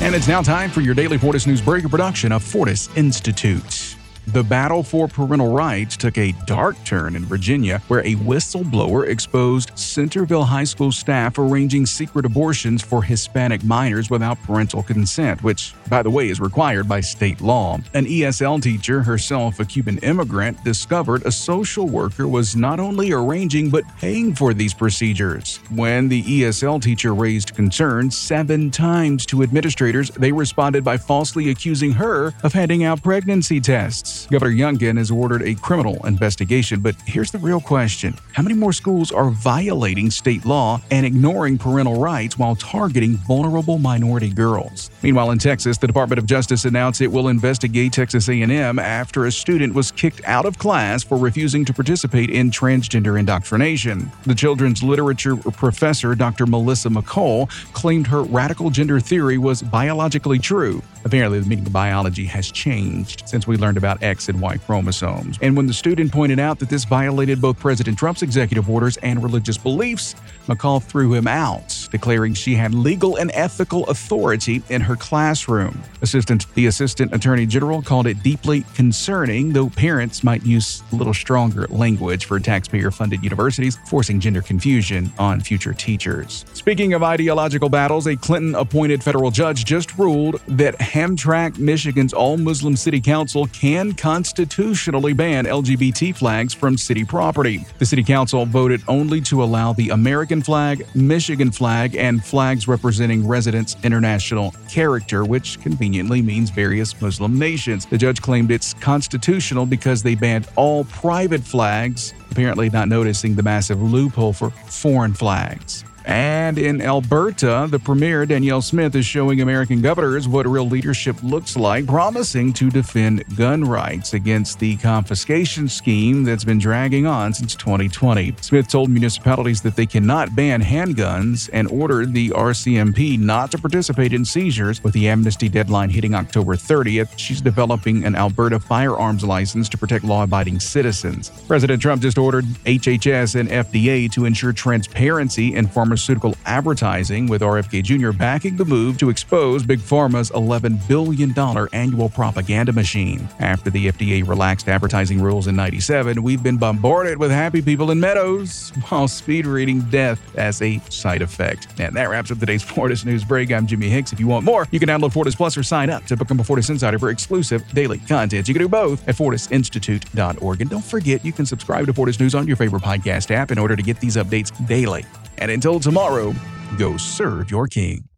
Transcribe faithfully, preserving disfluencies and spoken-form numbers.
And it's now time for your daily Fortis News Breaker production of Fortis Institute. The battle for parental rights took a dark turn in Virginia, where a whistleblower exposed Centerville High School staff arranging secret abortions for Hispanic minors without parental consent, which, by the way, is required by state law. An E S L teacher, herself a Cuban immigrant, discovered a social worker was not only arranging but paying for these procedures. When the E S L teacher raised concerns seven times to administrators, they responded by falsely accusing her of handing out pregnancy tests. Governor Youngkin has ordered a criminal investigation, but here's the real question. How many more schools are violating state law and ignoring parental rights while targeting vulnerable minority girls? Meanwhile, in Texas, the Department of Justice announced it will investigate Texas A and M after a student was kicked out of class for refusing to participate in transgender indoctrination. The children's literature professor, Doctor Melissa McCall, claimed her radical gender theory was biologically true. Apparently, the meaning of biology has changed since we learned about X and Y chromosomes. And when the student pointed out that this violated both President Trump's executive orders and religious beliefs, McCall threw him out, declaring she had legal and ethical authority in her classroom. Assistant, the Assistant Attorney General called it deeply concerning, though parents might use a little stronger language for taxpayer-funded universities, forcing gender confusion on future teachers. Speaking of ideological battles, a Clinton-appointed federal judge just ruled that Hamtramck, Michigan's all-Muslim city council can constitutionally ban L G B T flags from city property. The city council voted only to allow the American flag, Michigan flag, and flags representing residents' international character, which conveniently means various Muslim nations. The judge claimed it's constitutional because they banned all private flags, apparently not noticing the massive loophole for foreign flags. And in Alberta, the Premier, Danielle Smith, is showing American governors what real leadership looks like, promising to defend gun rights against the confiscation scheme that's been dragging on since twenty twenty. Smith told municipalities that they cannot ban handguns and ordered the R C M P not to participate in seizures. With the amnesty deadline hitting October thirtieth, she's developing an Alberta firearms license to protect law-abiding citizens. President Trump just ordered H H S and F D A to ensure transparency in pharmaceutical Pharmaceutical advertising, with R F K Junior backing the move to expose Big Pharma's eleven billion dollars annual propaganda machine. After the F D A relaxed advertising rules in ninety-seven, we've been bombarded with happy people in meadows while speed reading death as a side effect. And that wraps up today's Fortis News Break. I'm Jimmy Hicks. If you want more, you can download Fortis Plus or sign up to become a Fortis Insider for exclusive daily content. You can do both at fortis institute dot org. And don't forget, you can subscribe to Fortis News on your favorite podcast app in order to get these updates daily. And until tomorrow, go serve your king.